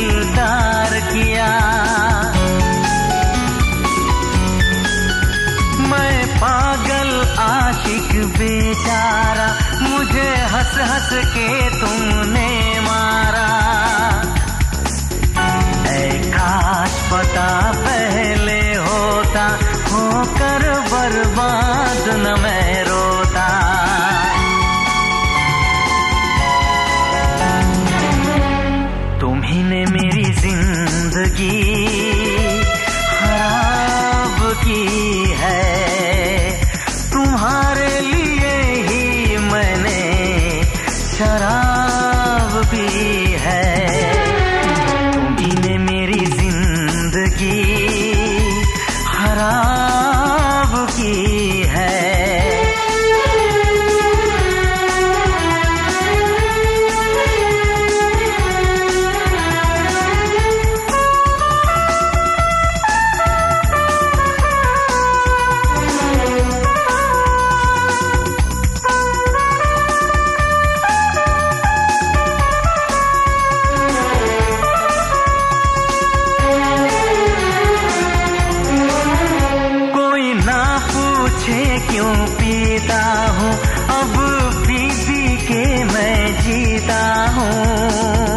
दिलदार किया। मैं पागल आशिक बेचारा, मुझे हंस हंस के तुमने मारा। ऐ काश पता पहले होता, होकर बर्बाद न मैं रोता। तुम्ही ने मेरी जिंदगी खराब की है, तुम्हारे लिए ही मैंने शराब पी है। तुम्ही ने मेरी जिंदगी खराब की है। क्यों पीता हूँ अब पी पी के मैं जीता हूँ।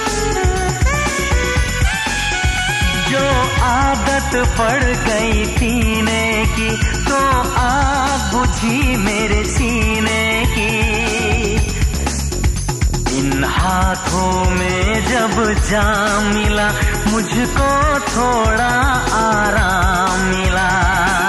जो आदत पड़ गई पीने की, तो आग बुझी मेरे सीने की। इन हाथों में जब जाम मिला, मुझको थोड़ा आराम मिला।